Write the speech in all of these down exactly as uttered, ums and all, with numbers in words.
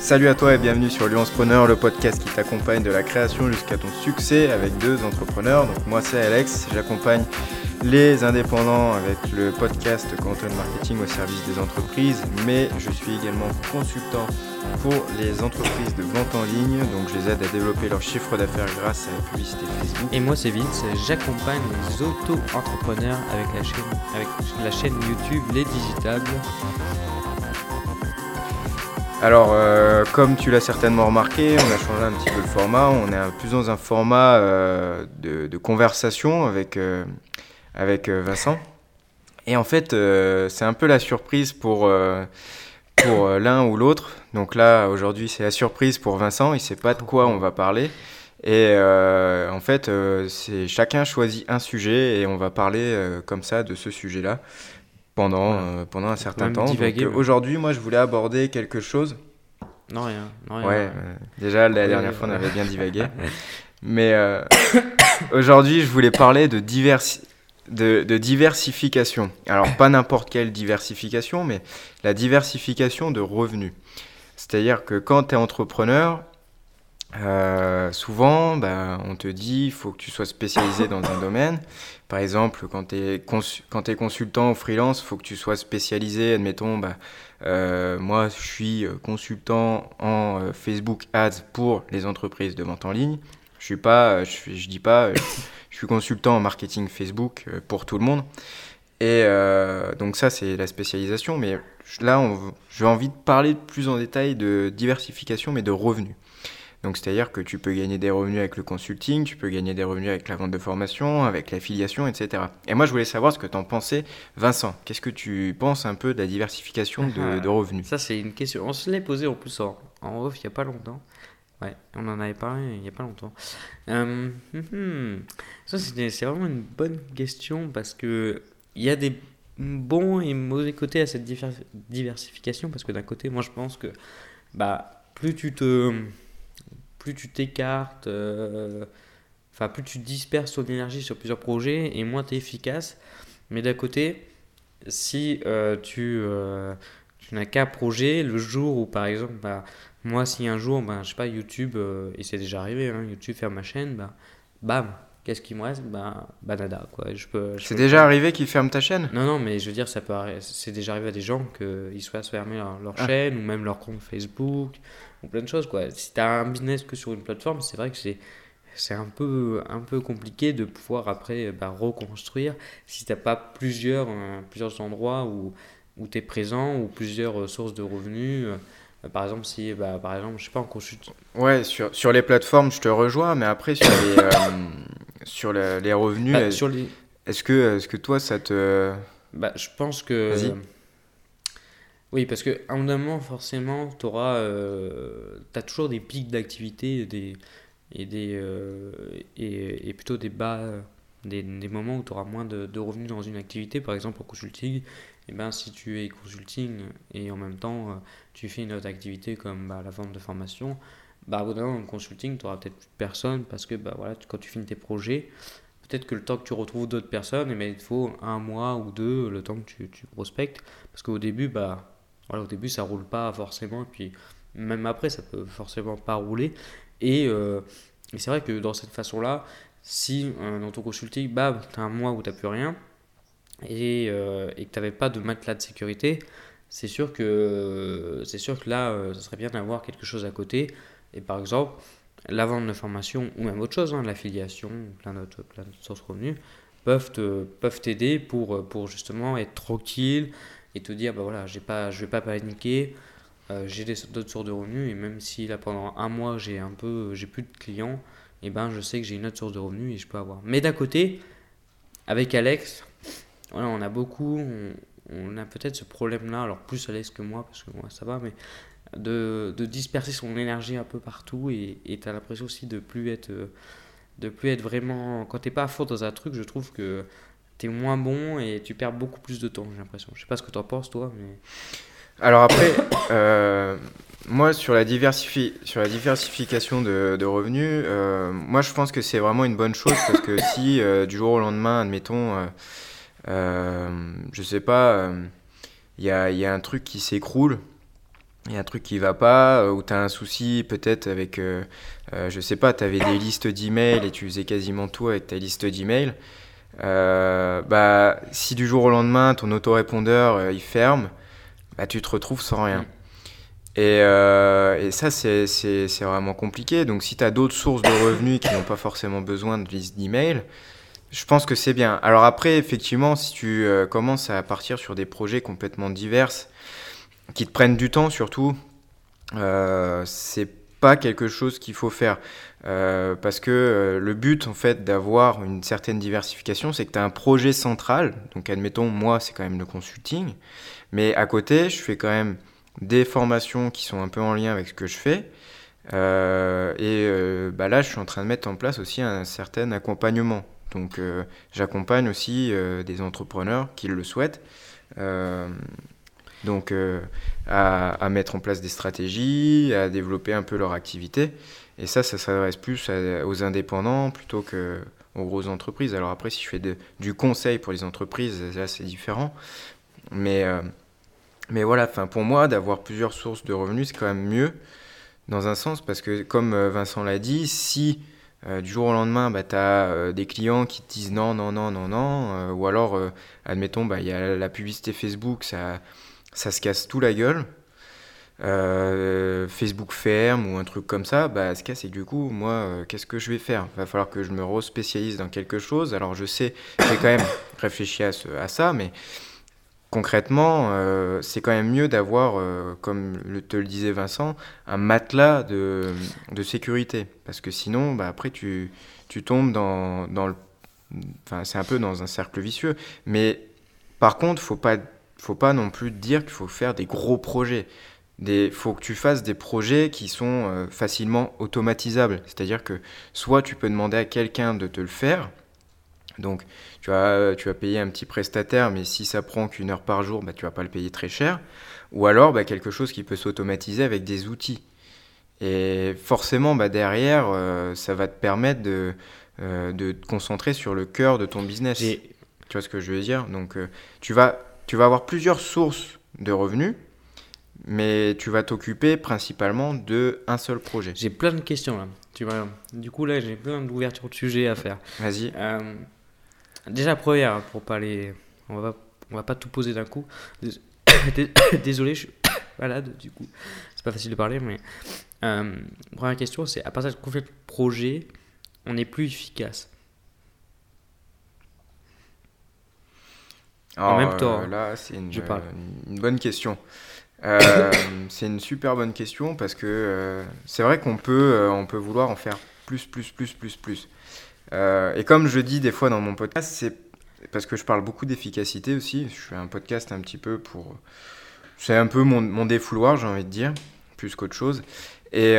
Salut à toi et bienvenue sur Lionspreneur, le podcast qui t'accompagne de la création jusqu'à ton succès avec deux entrepreneurs. Donc moi c'est Alex, j'accompagne les indépendants avec le podcast Content Marketing au service des entreprises, mais je suis également consultant pour les entreprises de vente en ligne, donc je les aide à développer leur chiffre d'affaires grâce à la publicité Facebook. Et moi c'est Vince, j'accompagne les auto-entrepreneurs avec la chaîne, avec la chaîne YouTube Les Digitables. Alors, euh, comme tu l'as certainement remarqué, on a changé un petit peu le format. On est plus dans un format euh, de, de conversation avec, euh, avec euh, Vincent. Et en fait, euh, c'est un peu la surprise pour, euh, pour euh, l'un ou l'autre. Donc là, aujourd'hui, c'est la surprise pour Vincent. Il ne sait pas de quoi on va parler. Et euh, en fait, euh, c'est, chacun choisit un sujet et on va parler euh, comme ça de ce sujet-là. Pendant, voilà. euh, pendant un certain temps. Divaguer, Donc, euh, aujourd'hui, moi, je voulais aborder quelque chose. Non, rien. Non, rien ouais, rien. Euh, déjà, la ouais, dernière ouais, fois, on avait bien divagué. Mais euh, aujourd'hui, je voulais parler de, diversi- de, de diversification. Alors, pas n'importe quelle diversification, mais la diversification de revenus. C'est-à-dire que quand tu es entrepreneur, Euh, souvent, bah, on te dit il faut que tu sois spécialisé dans un domaine. Par exemple, quand tu es cons- quand t'es consultant ou freelance, il faut que tu sois spécialisé. Admettons, bah, euh, moi, je suis consultant en euh, Facebook Ads pour les entreprises de vente en ligne. Je suis pas, je, je dis pas, euh, je suis consultant en marketing Facebook euh, pour tout le monde. Et euh, donc ça, c'est la spécialisation. Mais là, on, j'ai envie de parler plus en détail de diversification, mais de revenus. Donc, c'est-à-dire que tu peux gagner des revenus avec le consulting, tu peux gagner des revenus avec la vente de formation, avec l'affiliation, et cetera. Et moi, je voulais savoir ce que tu en pensais. Vincent, qu'est-ce que tu penses un peu de la diversification de, de revenus ? Ça, c'est une question. On se l'est posé en plus en, en off il n'y a pas longtemps. Ouais, on en avait parlé il n'y a pas longtemps. Euh, hum, ça, c'est, c'est vraiment une bonne question parce qu'il y a des bons et mauvais côtés à cette diversification. Parce que d'un côté, moi, je pense que bah, plus tu te... plus tu t'écartes, euh, enfin plus tu disperses ton énergie sur plusieurs projets et moins tu es efficace. Mais d'un côté, si euh, tu, euh, tu n'as qu'un projet, le jour où par exemple, bah, moi si un jour, bah, je sais pas, YouTube, euh, et c'est déjà arrivé, hein, YouTube ferme ma chaîne, bah, bam, qu'est-ce qui me reste ? Bah, bah nada, quoi. Je peux, je c'est peux déjà faire... arrivé qu'ils ferment ta chaîne ? Non, non, mais je veux dire, ça peut arri- c'est déjà arrivé à des gens qu'ils soient fermer leur, leur ah. chaîne ou même leur compte Facebook ou plein de choses, quoi. Si tu as un business que sur une plateforme, c'est vrai que c'est, c'est un, peu, un peu compliqué de pouvoir après bah, reconstruire si tu n'as pas plusieurs, euh, plusieurs endroits où, où tu es présent ou plusieurs euh, sources de revenus. Euh, par exemple, si, bah, par exemple, je sais pas, en consultant. Ouais, sur, sur les plateformes, je te rejoins, mais après, sur les, euh, sur le, les revenus, Bah, est, sur les... est-ce, que, est-ce que toi, ça te... Bah, je pense que... Vas-y. Oui, parce qu'à un moment, forcément, tu euh, as toujours des pics d'activité et, des, et, des, euh, et, et plutôt des bas, des, des moments où tu auras moins de, de revenus dans une activité. Par exemple, en consulting, eh ben, si tu es consulting et en même temps euh, tu fais une autre activité comme bah, la vente de formation, bah, au bout d'un moment, en consulting, tu n'auras peut-être plus de personnes parce que bah, voilà, tu, quand tu finis tes projets, peut-être que le temps que tu retrouves d'autres personnes, eh ben, il te faut un mois ou deux, le temps que tu, tu prospectes. Parce qu'au début, bah, Voilà, au début, ça roule pas forcément, et puis même après, ça peut forcément pas rouler. Et, euh, et c'est vrai que dans cette façon-là, si euh, dans ton consulting, bah, tu as un mois où tu n'as plus rien et, euh, et que tu n'avais pas de matelas de sécurité, c'est sûr que, c'est sûr que là, euh, ça serait bien d'avoir quelque chose à côté. Et par exemple, la vente de formation ou même autre chose, hein, l'affiliation, plein d'autres, plein d'autres sources de revenus, peuvent, te, peuvent t'aider pour, pour justement être tranquille et te dire bah voilà, j'ai pas, je vais pas paniquer, euh, j'ai des, d'autres sources de revenus et même si là pendant un mois j'ai un peu, j'ai plus de clients, et ben je sais que j'ai une autre source de revenus et je peux avoir. Mais d'un côté, avec Alex, voilà, on a beaucoup, on, on a peut-être ce problème-là, alors plus Alex que moi parce que moi ça va, mais de, de disperser son énergie un peu partout et tu as l'impression aussi de plus être, de plus être vraiment, quand t'es pas à fond dans un truc, je trouve que t'es moins bon et tu perds beaucoup plus de temps, j'ai l'impression. Je sais pas ce que t'en penses, toi, mais... Alors après, euh, moi, sur la, diversifi- sur la diversification de, de revenus, euh, moi, je pense que c'est vraiment une bonne chose parce que si, euh, du jour au lendemain, admettons, euh, euh, je sais pas, il euh, y, a, y a un truc qui s'écroule, il y a un truc qui va pas, euh, ou tu as un souci peut-être avec, euh, euh, je sais pas, tu avais des listes d'emails et tu faisais quasiment tout avec ta liste d'emails, euh, bah, si du jour au lendemain ton autorépondeur euh, il ferme, bah, tu te retrouves sans rien. Mm. Et, euh, et ça, c'est, c'est, c'est vraiment compliqué. Donc, si tu as d'autres sources de revenus qui n'ont pas forcément besoin de liste d'emails, je pense que c'est bien. Alors après, effectivement, si tu euh, commences à partir sur des projets complètement divers, qui te prennent du temps surtout, euh, c'est pas quelque chose qu'il faut faire. Euh, parce que euh, le but, en fait, d'avoir une certaine diversification, c'est que tu as un projet central. Donc, admettons, moi, c'est quand même le consulting. Mais à côté, je fais quand même des formations qui sont un peu en lien avec ce que je fais. Euh, et euh, bah là, je suis en train de mettre en place aussi un certain accompagnement. Donc, euh, j'accompagne aussi euh, des entrepreneurs qui le souhaitent. Euh, donc, euh, à, à mettre en place des stratégies, à développer un peu leur activité. Et ça, ça s'adresse plus à- aux indépendants plutôt qu'aux grosses entreprises. Alors après, si je fais de- du conseil pour les entreprises, là, c'est différent. Mais, euh, mais voilà, enfin, pour moi, d'avoir plusieurs sources de revenus, c'est quand même mieux dans un sens, parce que comme euh, Vincent l'a dit, si euh, du jour au lendemain, bah, tu as des clients qui te disent non, non, non, non, non, euh, ou alors, euh, admettons, bah, il y a la publicité Facebook, ça, ça se casse tout la gueule, euh, Facebook ferme ou un truc comme ça, bah, ce cas, c'est que du coup, moi, euh, qu'est-ce que je vais faire? Il va falloir que je me re-spécialise dans quelque chose. Alors, je sais, j'ai quand même réfléchi à, ce- à ça, mais concrètement, euh, c'est quand même mieux d'avoir, euh, comme le- te le disait Vincent, un matelas de, de sécurité. Parce que sinon, bah, après, tu, tu tombes dans, dans le... Enfin, c'est un peu dans un cercle vicieux. Mais par contre, faut pas, faut pas non plus dire qu'il faut faire des gros projets. Il faut que tu fasses des projets qui sont euh, facilement automatisables. C'est-à-dire que soit tu peux demander à quelqu'un de te le faire, donc, tu vas, tu vas payer un petit prestataire, mais si ça prend qu'une heure par jour, bah, tu vas pas le payer très cher. Ou alors, bah, quelque chose qui peut s'automatiser avec des outils. Et forcément, bah, derrière, euh, ça va te permettre de, euh, de te concentrer sur le cœur de ton business. J'ai Tu vois ce que je veux dire? Donc, euh, tu vas, tu vas avoir plusieurs sources de revenus, mais tu vas t'occuper principalement de un seul projet. j'ai plein de questions là. Tu vois, du coup, là, j'ai plein d'ouvertures de sujets à faire. Vas-y. Euh, déjà, première, pour pas les. On va, on va pas tout poser d'un coup. Dés- dés- Désolé, je suis malade, du coup. C'est pas facile de parler, mais. Euh, première question, c'est à partir de combien de projets on est plus efficace? En Alors, même temps, euh, hein, là, c'est une, je parle. euh, une bonne question. Euh, c'est une super bonne question parce que euh, c'est vrai qu'on peut, euh, on peut vouloir en faire plus, plus, plus, plus, plus. Euh, et comme je dis des fois dans mon podcast, c'est parce que je parle beaucoup d'efficacité aussi. Je fais un podcast un petit peu pour... C'est un peu mon, mon défouloir, j'ai envie de dire, plus qu'autre chose. Et,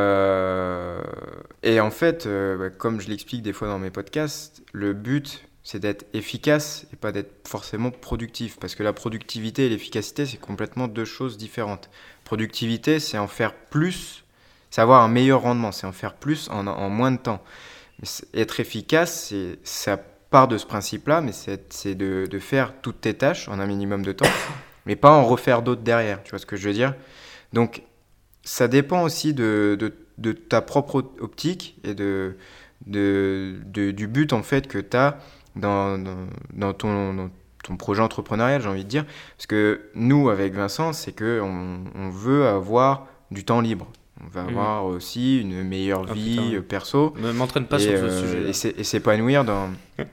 euh, et en fait, euh, bah, comme je l'explique des fois dans mes podcasts, le but, c'est d'être efficace et pas d'être forcément productif. Parce que la productivité et l'efficacité, c'est complètement deux choses différentes. Productivité, c'est en faire plus, c'est avoir un meilleur rendement, c'est en faire plus en, en moins de temps. Mais c'est- être efficace, c'est, ça part de ce principe-là, mais c'est, c'est de, de faire toutes tes tâches en un minimum de temps, mais pas en refaire d'autres derrière. Tu vois ce que je veux dire? Donc, ça dépend aussi de, de, de ta propre optique et de, de, de- du but en fait que tu as dans, dans, dans ton, dans ton projet entrepreneurial, j'ai envie de dire. Parce que nous, avec Vincent, c'est qu'on on veut avoir du temps libre. On va Mhm. avoir aussi une meilleure Oh vie putain, euh, perso ne m'entraîne pas et, sur ce euh, sujet-là. et s'é- et s'épanouir dans,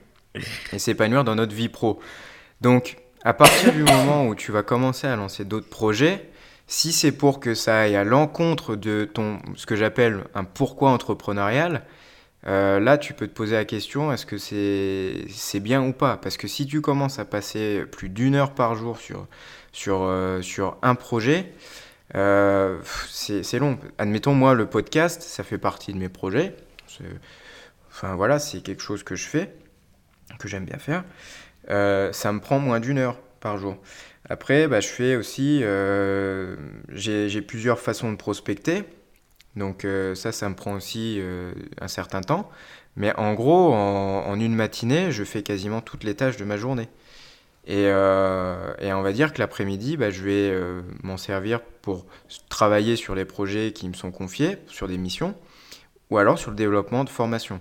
et s'épanouir dans notre vie pro. Donc, à partir du moment où tu vas commencer à lancer d'autres projets, si c'est pour que ça aille à l'encontre de ton, ce que j'appelle un pourquoi entrepreneurial, euh, là, tu peux te poser la question, est-ce que c'est c'est bien ou pas? Parce que si tu commences à passer plus d'une heure par jour sur, sur, euh, sur un projet, euh, pff, c'est c'est long. Admettons, moi, le podcast, ça fait partie de mes projets. C'est- Enfin, voilà, c'est quelque chose que je fais, que j'aime bien faire. Euh, ça me prend moins d'une heure par jour. Après, bah, je fais aussi, euh, j'ai j'ai plusieurs façons de prospecter. Donc euh, ça, ça me prend aussi euh, un certain temps. Mais en gros, en, en une matinée, je fais quasiment toutes les tâches de ma journée. Et, euh, et on va dire que l'après-midi, bah, je vais euh, m'en servir pour travailler sur les projets qui me sont confiés, sur des missions, ou alors sur le développement de formation.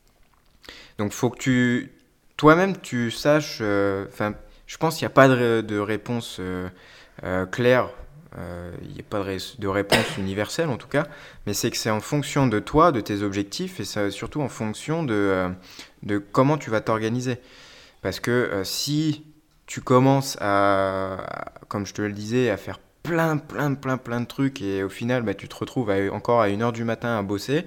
Donc, il faut que tu, toi-même, tu saches. Enfin, euh, je pense qu'il n'y a pas de, de réponse euh, euh, claire. Euh, il n'y a pas de, ré- de réponse universelle en tout cas, mais c'est que c'est en fonction de toi, de tes objectifs, et c'est surtout en fonction de, euh, de comment tu vas t'organiser. Parce que euh, si tu commences à, à, comme je te le disais, à faire plein, plein, plein, plein de trucs, et au final, bah, tu te retrouves à, encore à une heure du matin à bosser,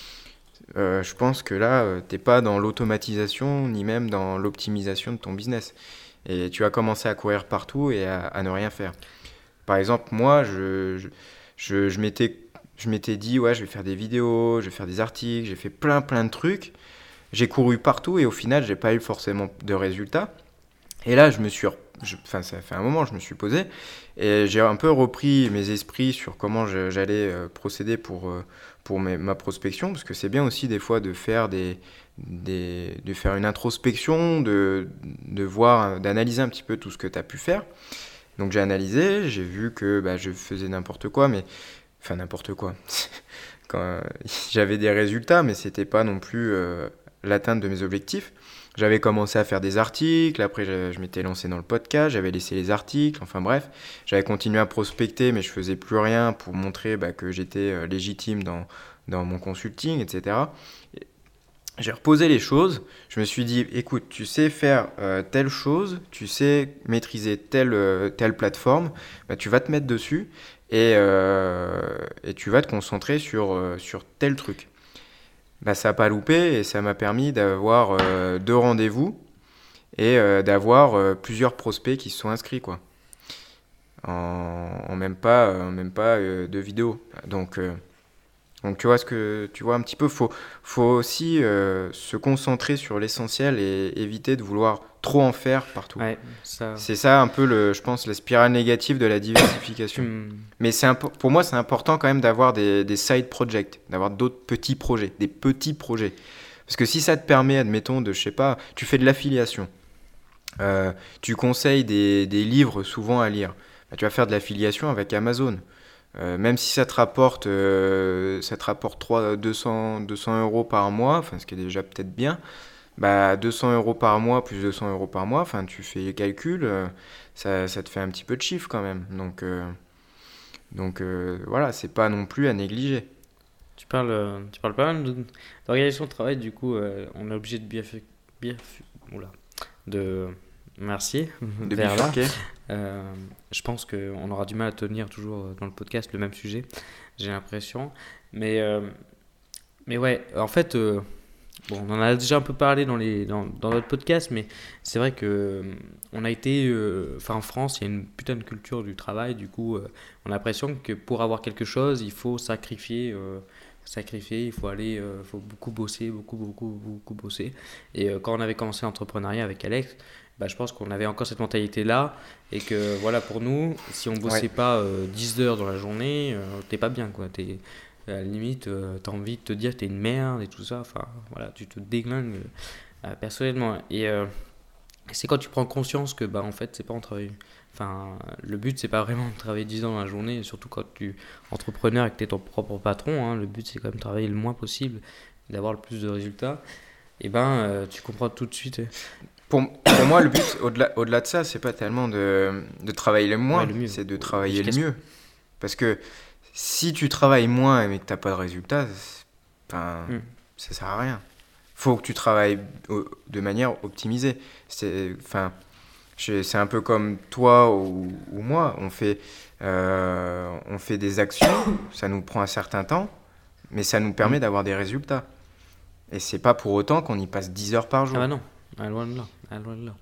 euh, je pense que là, euh, t'es pas dans l'automatisation, ni même dans l'optimisation de ton business. Et tu vas commencer à courir partout et à, à ne rien faire. Par exemple, moi, je, je, je, je m'étais, je m'étais dit, ouais, je vais faire des vidéos, je vais faire des articles, j'ai fait plein, plein de trucs. J'ai couru partout et au final, j'ai pas eu forcément de résultats. Et là, je me suis, je, enfin, ça fait un moment, je me suis posé et j'ai un peu repris mes esprits sur comment je, j'allais euh, procéder pour, euh, pour mes, ma prospection, parce que c'est bien aussi des fois de faire des, des, de faire une introspection, de, de voir, d'analyser un petit peu tout ce que tu as pu faire. Donc j'ai analysé, j'ai vu que bah, je faisais n'importe quoi, mais enfin n'importe quoi. Quand, euh, j'avais des résultats, mais c'était pas non plus euh, l'atteinte de mes objectifs. J'avais commencé à faire des articles, après je, je m'étais lancé dans le podcast, j'avais laissé les articles, enfin bref, j'avais continué à prospecter, mais je faisais plus rien pour montrer bah, que j'étais euh, légitime dans, dans mon consulting, et cetera. Et j'ai reposé les choses, je me suis dit, écoute, tu sais faire euh, telle chose, tu sais maîtriser telle, euh, telle plateforme, bah, tu vas te mettre dessus et, euh, et tu vas te concentrer sur, euh, sur tel truc. Bah, ça n'a pas loupé et ça m'a permis d'avoir euh, deux rendez-vous et euh, d'avoir euh, plusieurs prospects qui se sont inscrits quoi, en, en même pas, en même pas euh, deux vidéos. Donc, euh, donc tu vois ce que tu vois un petit peu, faut, faut aussi euh, se concentrer sur l'essentiel et éviter de vouloir trop en faire partout. Ouais, ça. C'est ça un peu, le, je pense, la spirale négative de la diversification. Hmm. Mais c'est impo- pour moi, c'est important quand même d'avoir des, des side projects, d'avoir d'autres petits projets, des petits projets. Parce que si ça te permet, admettons, de, je sais pas, tu fais de l'affiliation, euh, tu conseilles des, des livres souvent à lire, bah, tu vas faire de l'affiliation avec Amazon. Euh, même si ça te rapporte, euh, ça te rapporte trois- deux cents, deux cents euros par mois, enfin, ce qui est déjà peut-être bien, bah, deux cents euros par mois plus deux cents euros par mois, enfin, tu fais les calculs, euh, ça, ça te fait un petit peu de chiffre quand même. Donc, euh, donc euh, voilà, c'est pas non plus à négliger. Tu parles, euh, tu parles pas mal de- d'organisation de travail, du coup, euh, on est obligé de bien, fait- bien fait- oula, de merci De vers là. bifurquer. Euh, je pense qu'on aura du mal à tenir toujours dans le podcast le même sujet, j'ai l'impression. Mais, euh, mais ouais, en fait, euh, bon, on en a déjà un peu parlé dans, les, dans, dans notre podcast, mais c'est vrai que euh, on a été, euh, enfin en France, il y a une putain de culture du travail, du coup, euh, on a l'impression que pour avoir quelque chose, il faut sacrifier. Euh, sacrifier, il faut aller, euh, faut beaucoup bosser, beaucoup, beaucoup, beaucoup bosser. Et euh, quand on avait commencé l'entrepreneuriat avec Alex, bah, je pense qu'on avait encore cette mentalité-là et que voilà, pour nous, si on bossait Ouais. pas euh, dix heures dans la journée, euh, t'es pas bien, quoi. T'es, à la limite, euh, t'as envie de te dire que t'es une merde et tout ça. Enfin, voilà, tu te déglingues euh, personnellement. Et euh, c'est quand tu prends conscience que, bah, en fait, c'est pas en travail. Enfin, le but, c'est pas vraiment de travailler dix ans dans la journée, surtout quand tu es entrepreneur et que tu es ton propre patron. Hein, le but, c'est quand même de travailler le moins possible, d'avoir le plus de résultats. Et ben, euh, tu comprends tout de suite. euh, Pour, pour moi, le but, au-delà, au-delà de ça, c'est pas tellement de, de travailler le moins, Ouais, le mieux. c'est de travailler le Efficacement. mieux. Parce que si tu travailles moins mais que t'as pas de résultat, c'est- enfin, Hmm. ça sert à rien. Faut que tu travailles au- de manière optimisée. C'est, enfin, je- c'est un peu comme toi ou, ou moi. On fait, euh, on fait des actions, ça nous prend un certain temps, mais ça nous Hmm. permet d'avoir des résultats. Et c'est pas pour autant qu'on y passe dix heures par Ah jour. bah non, ah, loin de là. Ah, loin de là.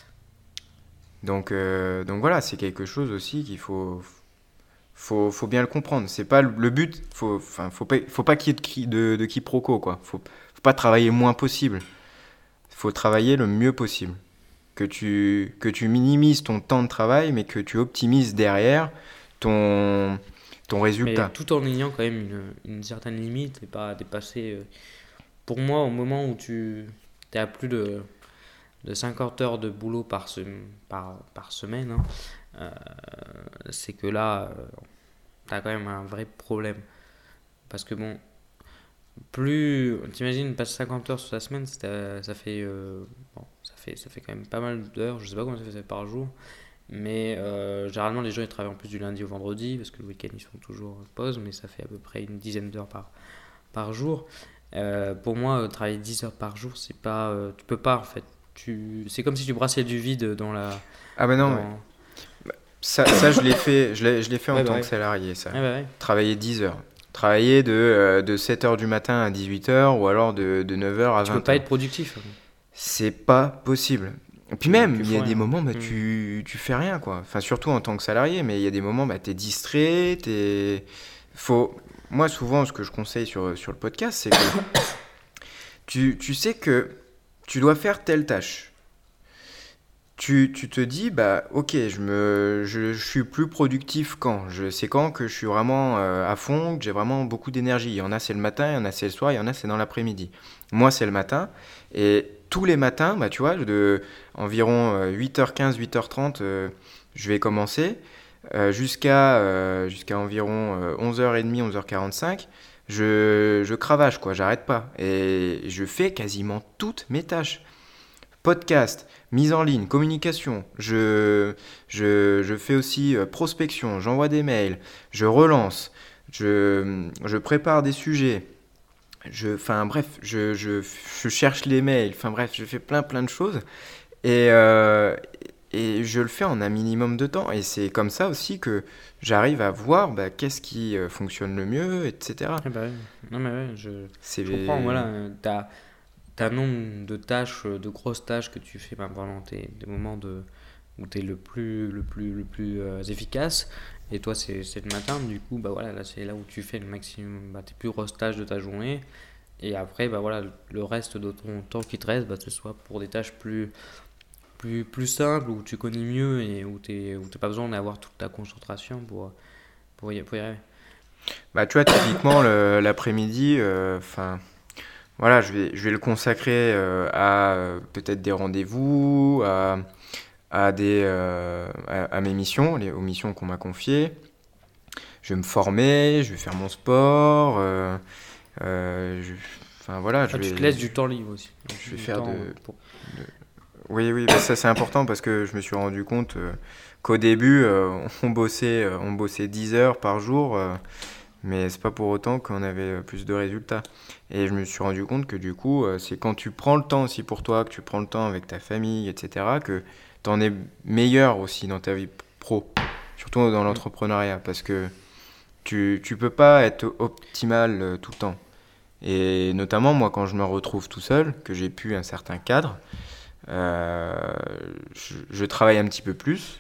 Donc, euh, donc voilà, c'est quelque chose aussi qu'il faut, faut, faut bien le comprendre. C'est pas le, le but. Faut, enfin, faut pas, faut pas qu'il y ait de, qui- de, de quiproquo, quoi. Faut, faut pas travailler le moins possible. Faut travailler le mieux possible. Que tu, que tu minimises ton temps de travail, mais que tu optimises derrière ton, ton Mais résultat. tout en ayant quand même une, une certaine limite et pas dépasser. euh, Pour moi, au moment où tu es à plus de, de cinquante heures de boulot par, se, par, par semaine, hein, euh, c'est que là, euh, tu as quand même un vrai problème. Parce que bon, plus, t'imagines, passer cinquante heures sur la semaine, ça, ça, fait, euh, bon, ça, fait, ça fait quand même pas mal d'heures, je sais pas combien ça fait par jour. Mais euh, généralement, les gens ils travaillent en plus du lundi au vendredi, parce que le week-end ils sont toujours en pause, mais ça fait à peu près une dizaine d'heures par, par jour. Euh, pour moi, euh, travailler dix heures par jour, c'est pas, euh, tu peux pas en fait. Tu, c'est comme si tu brassais du vide dans la. Ah bah non, dans... mais ça, ça je l'ai fait, je l'ai, je l'ai fait en Ouais, bah tant ouais. que salarié, ça. Ouais, bah ouais. Travailler dix heures. Travailler de, euh, de sept heures du matin à dix-huit heures ou alors de, de neuf heures à Tu peux vingt pas heures. être productif. C'est pas possible. Et puis Tu, même, tu il fous y a des rien. moments, bah, Mm. tu, tu fais rien, quoi. Enfin, surtout en tant que salarié, mais il y a des moments, bah, t'es distrait, t'es... Faut... Moi, souvent, ce que je conseille sur, sur le podcast, c'est que tu, tu sais que tu dois faire telle tâche. Tu, tu te dis, bah, ok, je, me, je, je suis plus productif quand? Je sais quand que je suis vraiment euh, à fond, que j'ai vraiment beaucoup d'énergie. Il y en a, c'est le matin, il y en a, c'est le soir, il y en a, c'est dans l'après-midi. Moi, c'est le matin. Et tous les matins, bah, tu vois, de environ euh, huit heures quinze, huit heures trente, euh, je vais commencer. Euh, jusqu'à euh, jusqu'à environ euh, onze heures trente, onze heures quarante-cinq, je, je cravache, quoi, j'arrête pas. Et je fais quasiment toutes mes tâches. Podcast, mise en ligne, communication, je, je, je fais aussi euh, prospection, j'envoie des mails, je relance, je, je prépare des sujets, je, enfin bref, je, je, je cherche les mails, enfin bref, je fais plein plein de choses et, euh, et je le fais en un minimum de temps et c'est comme ça aussi que j'arrive à voir bah, qu'est-ce qui euh, fonctionne le mieux, et cetera. Ouais, bah ouais. Non, mais ouais, je, C'est... je comprends. Voilà, euh, t'as, t'as un nombre de tâches, euh, de grosses tâches que tu fais bah, pendant tes, des moments de, où tu es le plus, le plus, le plus euh, efficace. Et toi, c'est, c'est le matin. Du coup, bah voilà, là, c'est là où tu fais le maximum, bah, tes plus grosses tâches de ta journée. Et après, bah voilà, le reste de ton temps qui te reste, bah, ce soit pour des tâches plus, plus, plus simples, où tu connais mieux et où tu n'as pas besoin d'avoir toute ta concentration pour, pour, y, pour y arriver. Bah, tu vois, typiquement, le- l'après-midi, enfin... Voilà, je vais, je vais le consacrer euh, à euh, peut-être des rendez-vous, à, à, des, euh, à, à mes missions, les, aux missions qu'on m'a confiées. Je vais me former, je vais faire mon sport. Euh, euh, je, enfin voilà, je Ah, tu vais, te laisses du temps libre aussi. je vais Du faire temps de, pour... de- Oui, oui, bah ça c'est important parce que je me suis rendu compte euh, qu'au début, euh, on bossait, euh, on bossait dix heures par jour. Euh, mais c'est pas pour autant qu'on avait plus de résultats. Et je me suis rendu compte que du coup, euh, c'est quand tu prends le temps aussi pour toi, que tu prends le temps avec ta famille, et cetera, que tu en es meilleur aussi dans ta vie pro, surtout dans l'entrepreneuriat, parce que tu, tu peux pas être optimal euh, tout le temps. Et notamment, moi, quand je me retrouve tout seul, que j'ai pu un certain cadre, euh, je, je travaille un petit peu plus.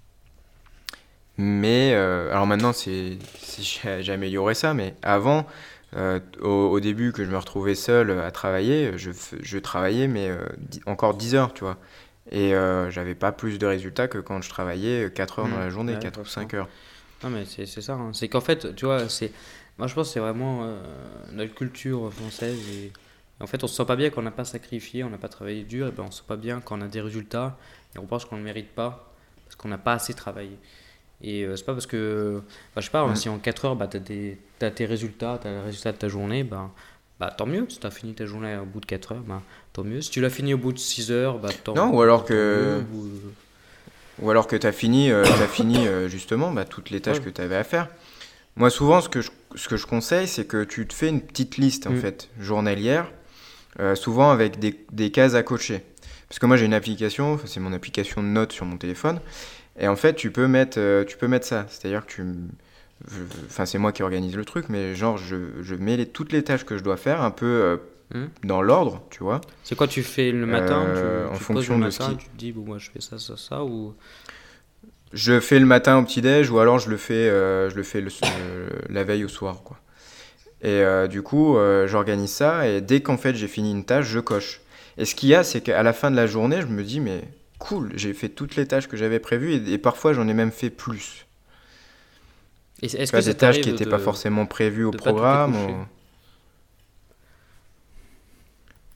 Mais euh, alors maintenant, c'est, c'est- j'ai j'ai amélioré ça, mais avant, euh, au, au début que je me retrouvais seul à travailler, je, f- je travaillais, mais euh, dix- encore dix heures, tu vois. Et euh, j'avais pas plus de résultats que quand je travaillais quatre heures dans Hmm. la journée, Ouais, quatre ou forcément. cinq heures. Non, mais c'est c'est ça. Hein. C'est qu'en fait, tu vois, c'est... moi je pense que c'est vraiment euh, notre culture française. Et... en fait, on se sent pas bien quand on n'a pas sacrifié, on n'a pas travaillé dur, et ben on se sent pas bien quand on a des résultats, et on pense qu'on ne le mérite pas, parce qu'on n'a pas assez travaillé. Et euh, c'est pas parce que, bah, je sais pas, hein, Mm. si en quatre heures, bah, tu as tes résultats, tu as les résultats de ta journée, bah, bah tant mieux. Si tu as fini ta journée au bout de quatre heures, bah, tant mieux. Si tu l'as fini au bout de six heures, bah, tant, Non, ou alors tant mieux. que, Ou... ou alors que tu as fini, euh, t'as fini euh, justement bah, toutes les tâches Ouais. que tu avais à faire. Moi, souvent, ce que je, ce que je conseille, c'est que tu te fais une petite liste, en Mm. fait, journalière, euh, souvent avec des, des cases à cocher. Parce que moi, j'ai une application, enfin, c'est mon application de notes sur mon téléphone. Et en fait, tu peux mettre, euh, tu peux mettre ça. C'est-à-dire que tu... m- je- Enfin, c'est moi qui organise le truc, mais genre, je, je mets les, toutes les tâches que je dois faire un peu euh, Mm. dans l'ordre, tu vois, C'est quoi tu fais le matin? euh, Tu, en tu te poses le fonction de ce matin et qui... tu te dis, bon, moi je fais ça, ça, ça, ou... Je fais le matin au petit-déj ou alors je le fais, euh, je le fais le, euh, la veille au soir, quoi. Et euh, du coup, euh, j'organise ça et dès qu'en fait j'ai fini une tâche, je coche. Et ce qu'il y a, c'est qu'à la fin de la journée, je me dis, mais cool, j'ai fait toutes les tâches que j'avais prévues et, et parfois j'en ai même fait plus. Et est-ce Tu que vois, ça des tâches qui t'arrive n'étaient pas de forcément prévues au de pas toutes les programme. cocher? ou-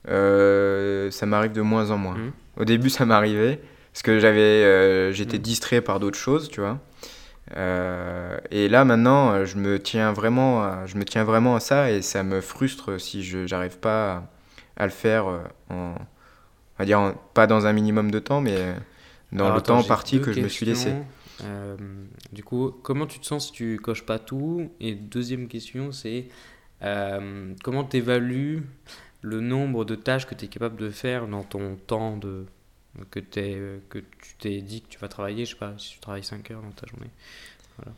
euh, ça m'arrive de moins en moins. Mmh. Au début, ça m'arrivait parce que j'avais, euh, j'étais Mmh. distrait par d'autres choses, tu vois. Euh, et là, maintenant, euh, je me tiens vraiment, à, je me tiens vraiment à ça et ça me frustre si je n'arrive pas à, à le faire euh, en, on va dire, en- pas dans un minimum de temps, mais euh, dans Alors le attends, temps j'ai parti deux que je me suis laissé. questions. Euh, du coup, comment tu te sens si tu coches pas tout? Et deuxième question, c'est euh, comment tu évalues le nombre de tâches que tu es capable de faire dans ton temps de, que, t'es- que tu t'es dit que tu vas travailler? Je sais pas, si tu travailles cinq heures dans ta journée. Voilà.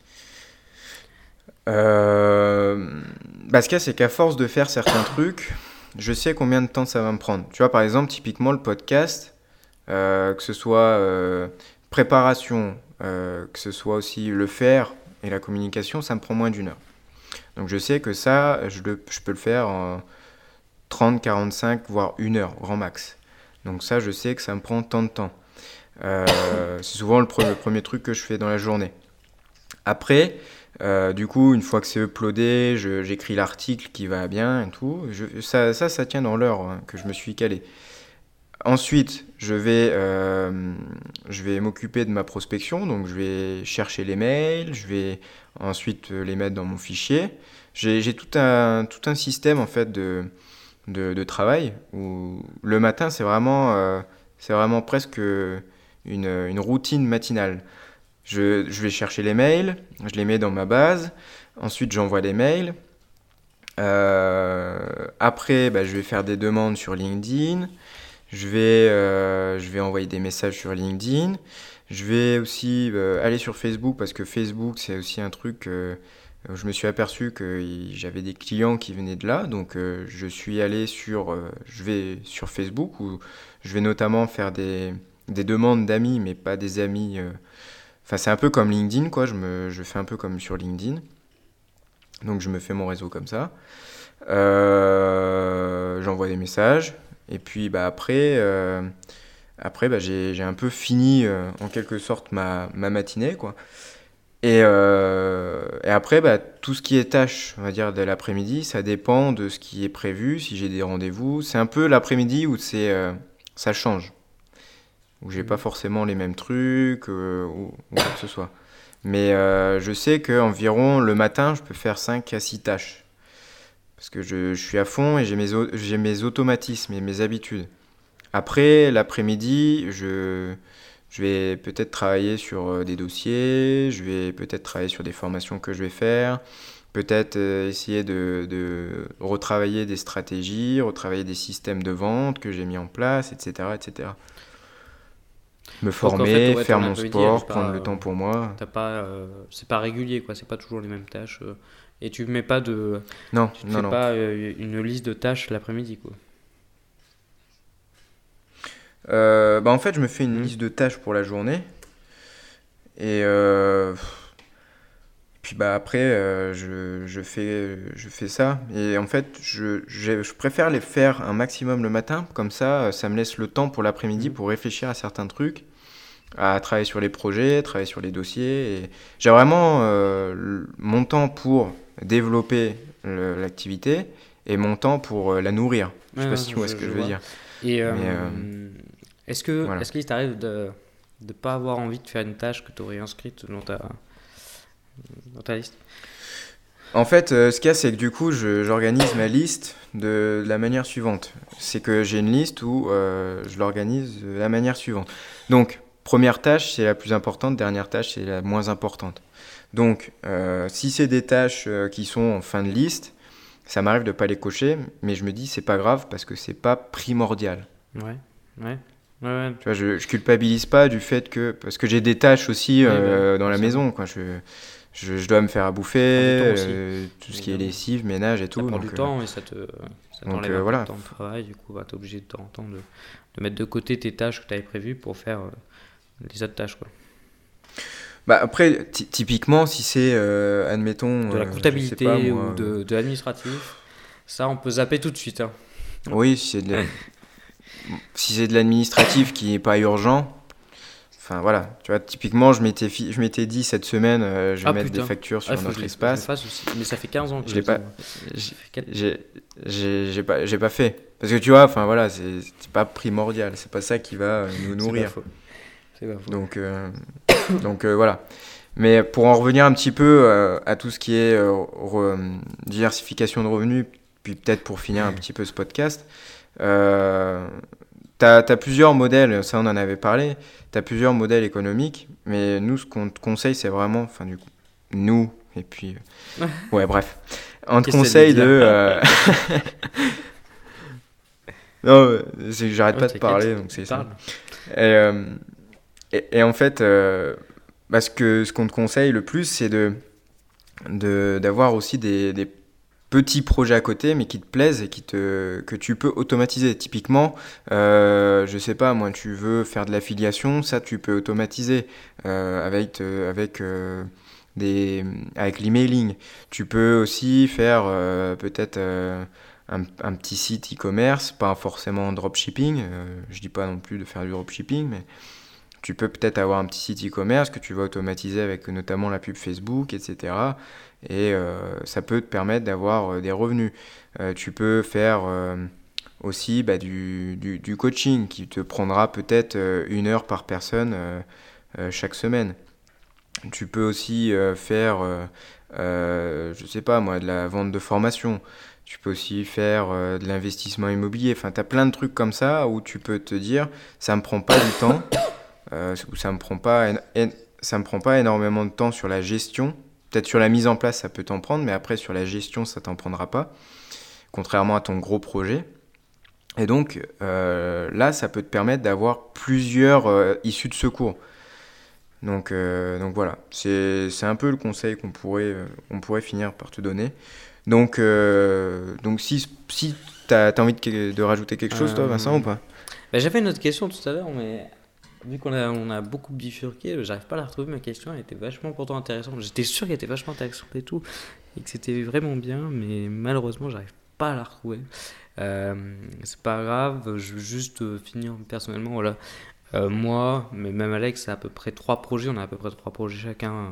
Euh, bah, ce qu'il y a, c'est qu'à force de faire certains trucs, je sais combien de temps ça va me prendre. Tu vois, par exemple, typiquement le podcast, euh, que ce soit euh, préparation, euh, que ce soit aussi le faire et la communication, ça me prend moins d'une heure. Donc je sais que ça, je, le- je peux le faire en trente, quarante-cinq, voire une heure, grand max. Donc ça, je sais que ça me prend tant de temps. Euh, c'est souvent le, pre- le premier truc que je fais dans la journée. Après, euh, du coup, une fois que c'est uploadé, je- j'écris l'article qui va bien et tout. Je- ça, ça, ça tient dans l'heure hein, que je me suis calé. Ensuite, je vais, euh, je vais m'occuper de ma prospection. Donc, je vais chercher les mails. Je vais ensuite euh, les mettre dans mon fichier. J'ai, j'ai tout un, tout un système en fait de, de, de travail où le matin, c'est vraiment, euh, c'est vraiment presque une, une routine matinale. Je, je vais chercher les mails, je les mets dans ma base, ensuite j'envoie les mails. Euh, après, bah, je vais faire des demandes sur LinkedIn, je vais, euh, je vais envoyer des messages sur LinkedIn, je vais aussi euh, aller sur Facebook parce que Facebook c'est aussi un truc, euh, je me suis aperçu que y- j'avais des clients qui venaient de là, donc euh, je suis allé sur, euh, je vais sur Facebook où je vais notamment faire des, des demandes d'amis, mais pas des amis. euh, Enfin, c'est un peu comme LinkedIn, quoi. Je, me, je fais un peu comme sur LinkedIn. Donc, je me fais mon réseau comme ça. Euh, j'envoie des messages. Et puis, bah, après, euh, après bah, j'ai, j'ai un peu fini, euh, en quelque sorte, ma, ma matinée, quoi. Et, euh, et après, bah, tout ce qui est tâche, on va dire, de l'après-midi, ça dépend de ce qui est prévu, si j'ai des rendez-vous. C'est un peu l'après-midi où c'est, euh, ça change, où j'ai pas Mhm. forcément les mêmes trucs, euh, ou, ou quoi que ce soit. Mais euh, je sais qu'environ le matin, je peux faire cinq à six tâches. Parce que je, je suis à fond et j'ai mes, au- j'ai mes automatismes et mes habitudes. Après, l'après-midi, je, je vais peut-être travailler sur euh, des dossiers, je vais peut-être travailler sur des formations que je vais faire, peut-être euh, essayer de, de retravailler des stratégies, retravailler des systèmes de vente que j'ai mis en place, et cetera, et cetera. Me Donc en fait, former, ouais, faire ton mon après-midi, elle est sport, prendre pas, le euh, temps pour moi. t'as pas, euh, c'est pas régulier, quoi. C'est pas toujours les mêmes tâches. euh, et tu mets pas de, Non, tu te non, fais non. pas euh, une liste de tâches l'après-midi, quoi. Euh, bah en fait, je me fais une Hmm. liste de tâches pour la journée. Et euh, puis bah après, euh, je, je fais, je fais ça. Et en fait, je, je, je préfère les faire un maximum le matin. Comme ça, ça me laisse le temps pour l'après-midi Mhm. pour réfléchir à certains trucs, à travailler sur les projets, travailler sur les dossiers. Et j'ai vraiment euh, le- mon temps pour développer le- l'activité et mon temps pour euh, la nourrir. Je sais Ouais, pas non, si tu vois ce je, que je je veux vois. dire. Et Mais euh, euh, est-ce que, voilà. est-ce qu'il t'arrive de ne pas avoir envie de faire une tâche que tu aurais inscrite dans ta, dans ta liste? En fait, euh, ce qu'il y a, c'est que du coup, je- j'organise ma liste de, la manière suivante. C'est que j'ai une liste où euh, je l'organise de la manière suivante. Donc, première tâche, c'est la plus importante, dernière tâche, c'est la moins importante. Donc, euh, si c'est des tâches euh, qui sont en fin de liste, ça m'arrive de pas les cocher, mais je me dis c'est pas grave parce que c'est pas primordial. Ouais, ouais, ouais, ouais, Tu vois, je, je culpabilise pas du fait que parce que j'ai des tâches aussi ouais, bah oui, euh, dans la forcément. maison, quoi. Je, je, je dois me faire à bouffer, Ça prend du temps aussi, euh, tout ce qui est évidemment. lessive, ménage et Ça tout. prend Donc, du euh, temps et ça te, ça donc t'enlève euh, un peu de voilà. temps de travail. Du coup, tu es obligé de temps en temps de, de mettre de côté tes tâches que tu avais prévues pour faire euh, les autres tâches, quoi. Bah après, ty- typiquement, si c'est, euh, admettons, De la euh, je sais pas comptabilité ou moi, euh, de, de l'administratif, ça on peut zapper tout de suite, hein. oui, si c'est de la- si c'est de l'administratif qui n'est pas urgent, Enfin voilà, tu vois, typiquement, je m'étais, fi- je m'étais dit cette semaine, euh, je vais Ah mettre putain. des factures sur Ah, faut que notre je les- espace. je les fasse aussi. Mais ça fait quinze ans que Je je l'ai les pas, ai, moi. j'ai, Ça fait quatre- j'ai, j'ai, j'ai pas, j'ai pas fait. Parce que tu vois, enfin voilà, c'est, c'est pas primordial, c'est pas ça qui va euh, nous C'est pas nourrir. faux. C'est pas faux. Donc, euh, donc euh, voilà. Mais pour en revenir un petit peu euh, à tout ce qui est euh, re- diversification de revenus, puis peut-être pour finir un petit peu ce podcast, euh, tu as plusieurs modèles, ça on en avait parlé, tu as plusieurs modèles économiques, mais nous ce qu'on te conseille c'est vraiment, enfin du coup, nous, et puis, euh, ouais bref, on te Qu'est-ce que conseille ça de... veut dire euh, non, euh, c'est que j'arrête Oh, pas de t'inquiète, parler, donc c'est ça. parle. Et, euh, et, et en fait, euh, bah, ce que, ce qu'on te conseille le plus, c'est de, de, d'avoir aussi des, des petits projets à côté, mais qui te plaisent et qui te, que tu peux automatiser. Typiquement, euh, je sais pas, moi, tu veux faire de l'affiliation, ça, tu peux automatiser euh, avec, euh, avec, euh, des, avec l'emailing. Tu peux aussi faire euh, peut-être euh, un, un petit site e-commerce, pas forcément dropshipping. Euh, je dis pas non plus de faire du dropshipping, mais tu peux peut-être avoir un petit site e-commerce que tu vas automatiser avec notamment la pub Facebook, et cetera. Et euh, ça peut te permettre d'avoir euh, des revenus. Euh, tu peux faire euh, aussi bah, du, du, du coaching qui te prendra peut-être euh, une heure par personne euh, euh, chaque semaine. Tu peux aussi euh, faire, euh, euh, je sais pas moi, de la vente de formation. Tu peux aussi faire euh, de l'investissement immobilier. Enfin, tu as plein de trucs comme ça où tu peux te dire, ça me prend pas du temps, euh, ou ça me prend pas, éno- é- ça me prend pas énormément de temps sur la gestion. Peut-être sur la mise en place, ça peut t'en prendre, mais après sur la gestion, ça t'en prendra pas, contrairement à ton gros projet. Et donc euh, là, ça peut te permettre d'avoir plusieurs euh, issues de secours. Donc, euh, donc voilà, c'est c'est un peu le conseil qu'on pourrait, euh, on pourrait finir par te donner. Donc, euh, donc si, si tu as envie de, que- de rajouter quelque chose, toi, Vincent, Euh, ou pas? bah, j'avais une autre question tout à l'heure, mais vu qu'on a, on a beaucoup bifurqué, j'arrive pas à la retrouver. Ma question, elle était vachement pourtant intéressante. J'étais sûr qu'elle était vachement intéressante et tout, et que c'était vraiment bien, mais malheureusement, j'arrive pas à la retrouver. Euh, c'est pas grave, je veux juste euh, finir personnellement. Voilà. Euh, moi, mais même Alex, c'est à peu près trois projets. On a à peu près trois projets chacun. euh,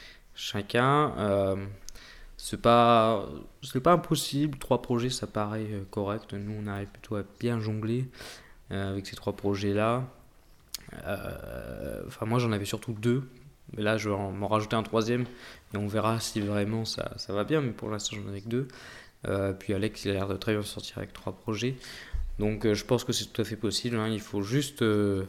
chacun. Euh, c'est pas, c'est pas impossible. Trois projets, ça paraît euh, correct. Nous, on arrive plutôt à bien jongler euh, avec ces trois projets-là. Euh, Enfin, moi, j'en avais surtout deux. Mais là, je vais en- m'en rajouter un troisième. Et on verra si vraiment ça, ça va bien. Mais pour l'instant, j'en ai que deux. Euh, puis Alex, il a l'air de très bien sortir avec trois projets. Donc, euh, je pense que c'est tout à fait possible, hein. Il faut juste euh,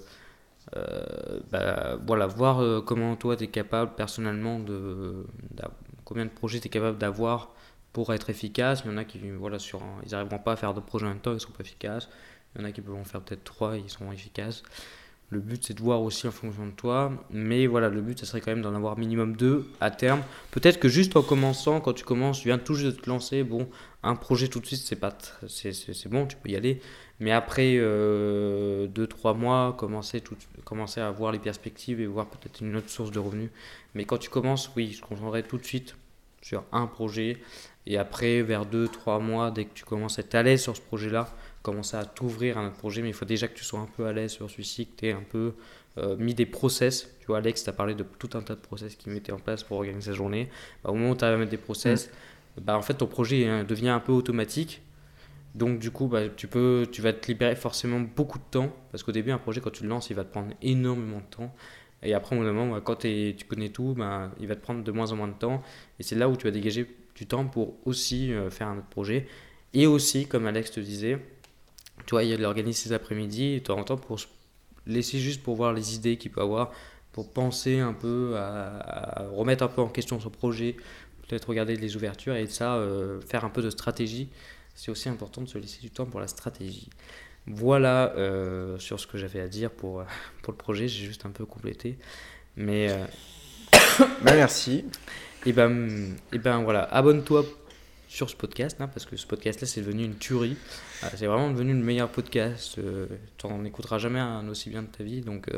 euh, bah, voilà, voir euh, comment toi, tu es capable personnellement de. d'a- Combien de projets tu es capable d'avoir pour être efficace. Il y en a qui, voilà, sur un- ils n'arriveront pas à faire deux projets en même temps, ils sont pas efficaces. Il y en a qui peuvent en faire peut-être trois, ils seront efficaces. Le but, c'est de voir aussi en fonction de toi. Mais voilà, le but, ça serait quand même d'en avoir minimum deux à terme. Peut-être que juste en commençant, quand tu commences, tu viens tout juste de te lancer. Bon, un projet tout de suite, c'est pas, tr- c'est, c'est, c'est bon, tu peux y aller. Mais après euh, deux trois mois, commencer, tout, commencer à voir les perspectives et voir peut-être une autre source de revenus. Mais quand tu commences, oui, je te concentrerai tout de suite sur un projet. Et après, vers deux trois mois, dès que tu commences à être à l'aise sur ce projet-là, commencer à t'ouvrir à un autre projet, mais il faut déjà que tu sois un peu à l'aise sur celui-ci, que tu aies un peu euh, mis des process. Tu vois, Alex, tu as parlé de tout un tas de process qu'il mettait en place pour organiser sa journée. Bah, au moment où tu vas mettre des process, bah, en fait, ton projet hein, devient un peu automatique. Donc, du coup, bah, tu, peux, tu vas te libérer forcément beaucoup de temps. Parce qu'au début, un projet, quand tu le lances, il va te prendre énormément de temps. Et après, au bout d'un moment, bah, quand t'es- tu connais tout, bah, il va te prendre de moins en moins de temps. Et c'est là où tu vas dégager du temps pour aussi euh, faire un autre projet. Et aussi, comme Alex te disait, tu vois, il organise ses après-midi de temps en temps pour se laisser juste pour voir les idées qu'il peut avoir, pour penser un peu à, à remettre un peu en question son projet, peut-être regarder les ouvertures et ça, euh, faire un peu de stratégie. C'est aussi important de se laisser du temps pour la stratégie. Voilà euh, sur ce que j'avais à dire pour, pour le projet, j'ai juste un peu complété. Mais euh, Bah, merci. et ben, et ben voilà, abonne-toi sur ce podcast, hein, parce que ce podcast-là, c'est devenu une tuerie. Euh, c'est vraiment devenu le meilleur podcast. Euh, tu n'en écouteras jamais un aussi bien de ta vie. Donc, euh,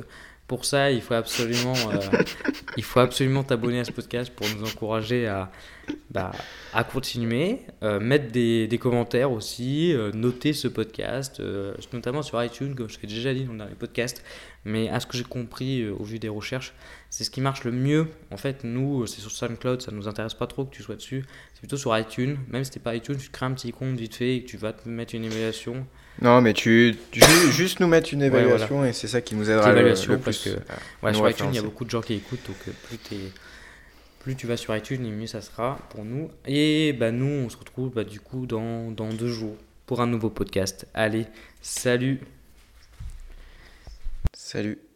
Pour ça, il faut absolument, euh, il faut absolument t'abonner à ce podcast pour nous encourager à, bah, à continuer, euh, mettre des, des commentaires aussi, euh, noter ce podcast, euh, notamment sur iTunes, comme je l'ai déjà dit dans le dernier podcast. Mais à ce que j'ai compris euh, au vu des recherches, c'est ce qui marche le mieux. En fait, nous, c'est sur SoundCloud, ça ne nous intéresse pas trop que tu sois dessus. C'est plutôt sur iTunes. Même si t'es pas iTunes, tu te crées un petit compte vite fait et que tu vas te mettre une évaluation. Non, mais tu, tu juste nous mettre une évaluation, ouais, voilà. Et c'est ça qui nous aidera le, le plus. Parce que ouais, sur iTunes, il y a beaucoup de gens qui écoutent, donc plus, t'es, plus tu vas sur iTunes, et mieux ça sera pour nous. Et bah, nous, on se retrouve bah, du coup dans, dans deux jours pour un nouveau podcast. Allez, salut. Salut.